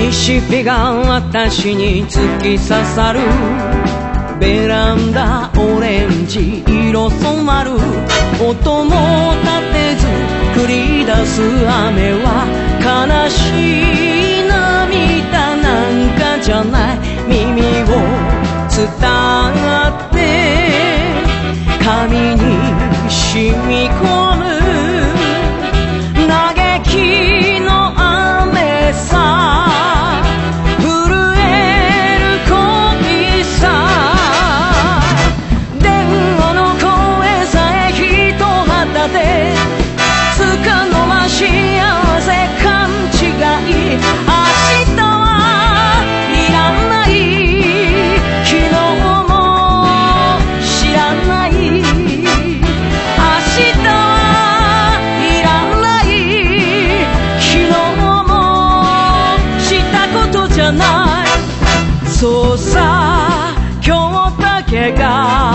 西日が私に突き刺さる。ベランダオレンジ色染まる。音も立てず繰り出す雨は悲しい涙なんかじゃない。耳を伝って髪に染み込む嘆きの雨さ、震える恋さ、電話の声さえ一旗でつかの間幸せ勘違い。明日はいらない、昨日も知らない。明日はいらない、昨日もしたことじゃない。そうさ、今日だけが